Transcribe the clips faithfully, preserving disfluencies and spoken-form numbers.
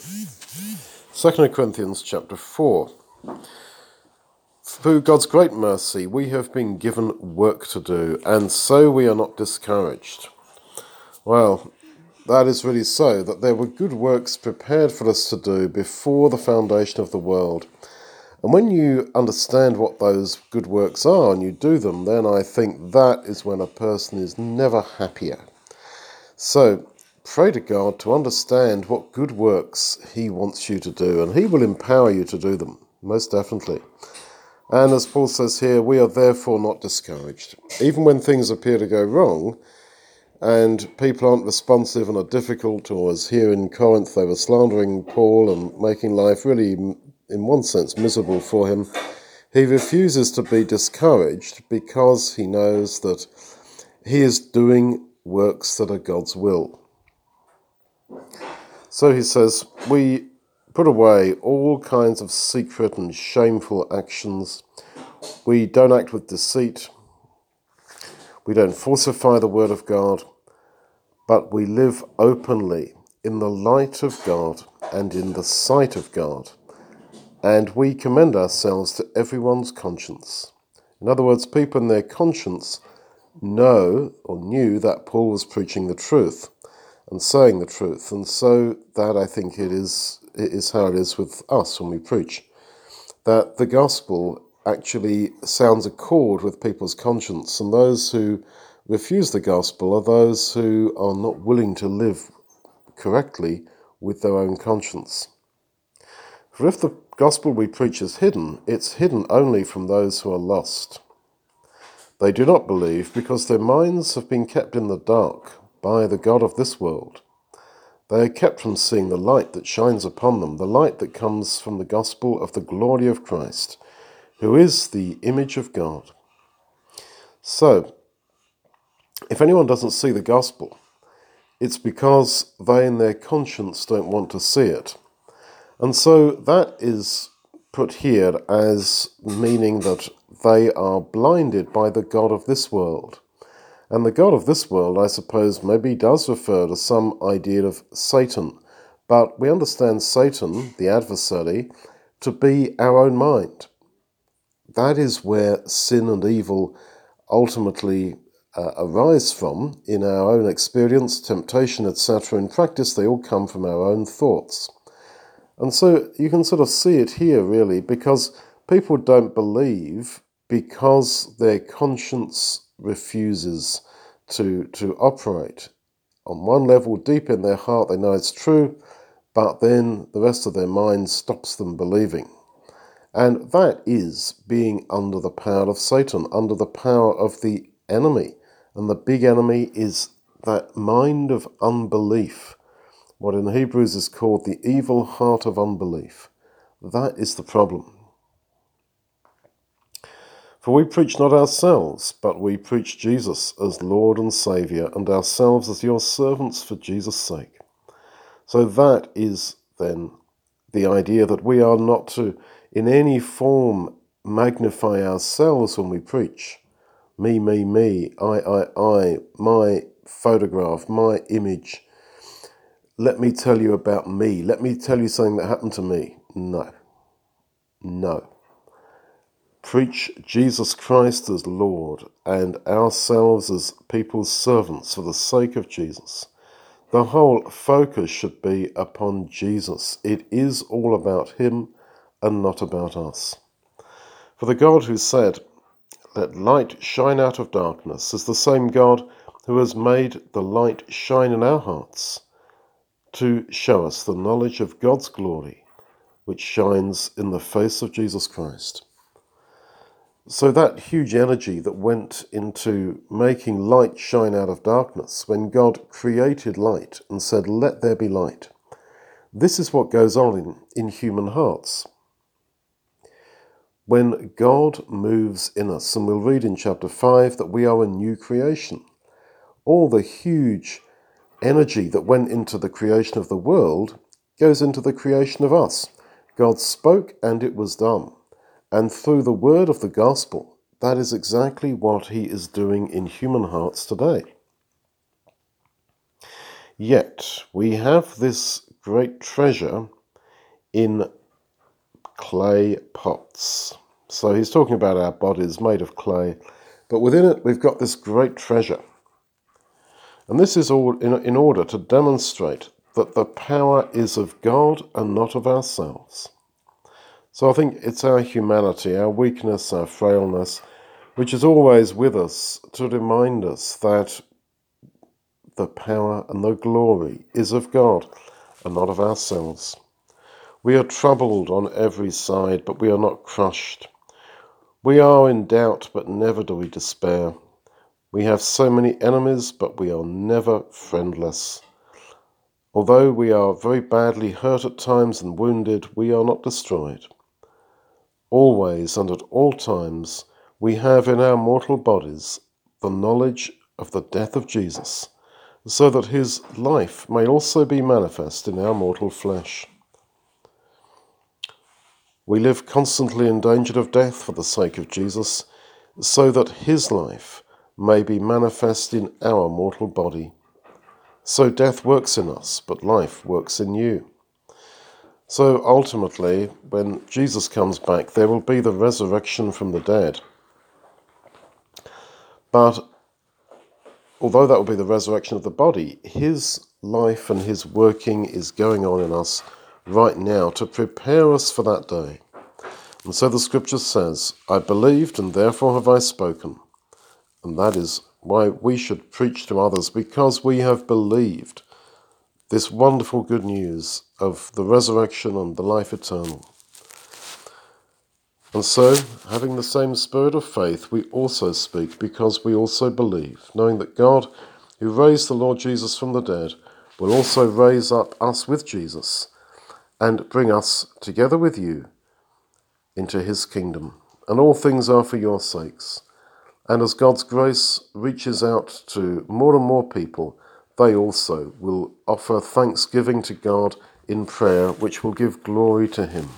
Second Corinthians chapter four. Through God's great mercy, we have been given work to do, and so we are not discouraged. Well, that is really so, that there were good works prepared for us to do before the foundation of the world. And when you understand what those good works are and you do them, then I think that is when a person is never happier. So, pray to God to understand what good works he wants you to do, and he will empower you to do them, most definitely. And as Paul says here, we are therefore not discouraged. Even when things appear to go wrong, and people aren't responsive and are difficult, or as here in Corinth they were slandering Paul and making life really, in one sense, miserable for him, he refuses to be discouraged because he knows that he is doing works that are God's will. So he says, we put away all kinds of secret and shameful actions. We don't act with deceit. We don't falsify the word of God, but we live openly in the light of God and in the sight of God. And we commend ourselves to everyone's conscience. In other words, people in their conscience know or knew that Paul was preaching the truth and saying the truth. And so that, I think, it is, it is how it is with us when we preach, that the gospel actually sounds a chord with people's conscience, and those who refuse the gospel are those who are not willing to live correctly with their own conscience. For if the gospel we preach is hidden, it's hidden only from those who are lost. They do not believe because their minds have been kept in the dark by the God of this world. They are kept from seeing the light that shines upon them, the light that comes from the gospel of the glory of Christ, who is the image of God. So, if anyone doesn't see the gospel, it's because they in their conscience don't want to see it. And so that is put here as meaning that they are blinded by the God of this world. And the God of this world, I suppose, maybe does refer to some idea of Satan. But we understand Satan, the adversary, to be our own mind. That is where sin and evil ultimately uh, arise from in our own experience, temptation, et cetera. In practice, they all come from our own thoughts. And so you can sort of see it here, really, because people don't believe because their conscience refuses to, to operate. On one level, deep in their heart, they know it's true, but then the rest of their mind stops them believing. And that is being under the power of Satan, under the power of the enemy. And the big enemy is that mind of unbelief, what in Hebrews is called the evil heart of unbelief. That is the problem. For we preach not ourselves, but we preach Jesus as Lord and Saviour, and ourselves as your servants for Jesus' sake. So that is then the idea that we are not to in any form magnify ourselves when we preach. Me, me, me, I, I, I, my photograph, my image. Let me tell you about me. Let me tell you something that happened to me. No. No. Preach Jesus Christ as Lord and ourselves as people's servants for the sake of Jesus. The whole focus should be upon Jesus. It is all about him and not about us. For the God who said, "Let light shine out of darkness," is the same God who has made the light shine in our hearts to show us the knowledge of God's glory, which shines in the face of Jesus Christ. So that huge energy that went into making light shine out of darkness, when God created light and said, "Let there be light," this is what goes on in, in human hearts. When God moves in us, and we'll read in chapter five that we are a new creation, all the huge energy that went into the creation of the world goes into the creation of us. God spoke and it was done. And through the word of the gospel, that is exactly what he is doing in human hearts today. Yet we have this great treasure in clay pots. So he's talking about our bodies made of clay, but within it we've got this great treasure. And this is all in, in order to demonstrate that the power is of God and not of ourselves. So I think it's our humanity, our weakness, our frailness, which is always with us to remind us that the power and the glory is of God and not of ourselves. We are troubled on every side, but we are not crushed. We are in doubt, but never do we despair. We have so many enemies, but we are never friendless. Although we are very badly hurt at times and wounded, we are not destroyed. Always and at all times, we have in our mortal bodies the knowledge of the death of Jesus, so that his life may also be manifest in our mortal flesh. We live constantly in danger of death for the sake of Jesus, so that his life may be manifest in our mortal body. So death works in us, but life works in you. So ultimately, when Jesus comes back, there will be the resurrection from the dead. But although that will be the resurrection of the body, his life and his working is going on in us right now to prepare us for that day. And so the scripture says, I believed and therefore have I spoken. And that is why we should preach to others, because we have believed this wonderful good news of the resurrection and the life eternal. And so, having the same spirit of faith, we also speak because we also believe, knowing that God, who raised the Lord Jesus from the dead, will also raise up us with Jesus and bring us together with you into his kingdom. And all things are for your sakes. And as God's grace reaches out to more and more people, they also will offer thanksgiving to God in prayer, which will give glory to him.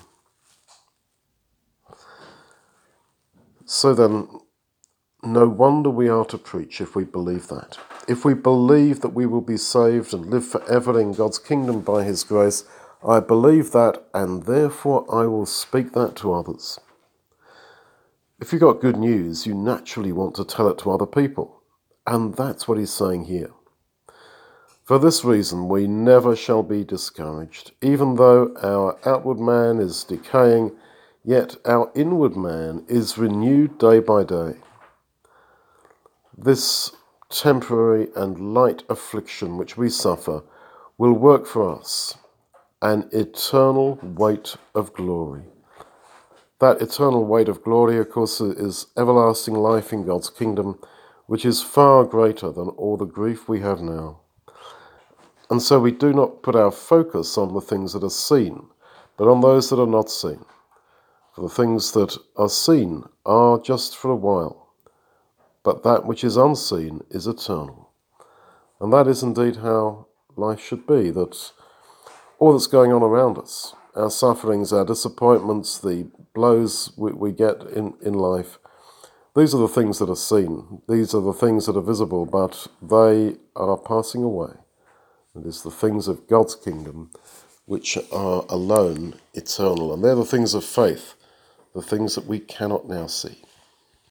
So then, no wonder we are to preach if we believe that. If we believe that we will be saved and live forever in God's kingdom by his grace, I believe that, and therefore I will speak that to others. If you've got good news, you naturally want to tell it to other people. And that's what he's saying here. For this reason, we never shall be discouraged. Even though our outward man is decaying, yet our inward man is renewed day by day. This temporary and light affliction which we suffer will work for us an eternal weight of glory. That eternal weight of glory, of course, is everlasting life in God's kingdom, which is far greater than all the grief we have now. And so we do not put our focus on the things that are seen, but on those that are not seen. For the things that are seen are just for a while, but that which is unseen is eternal. And that is indeed how life should be, that all that's going on around us, our sufferings, our disappointments, the blows we, we get in, in life, these are the things that are seen. These are the things that are visible, but they are passing away. It is the things of God's kingdom which are alone eternal. And they're the things of faith, the things that we cannot now see.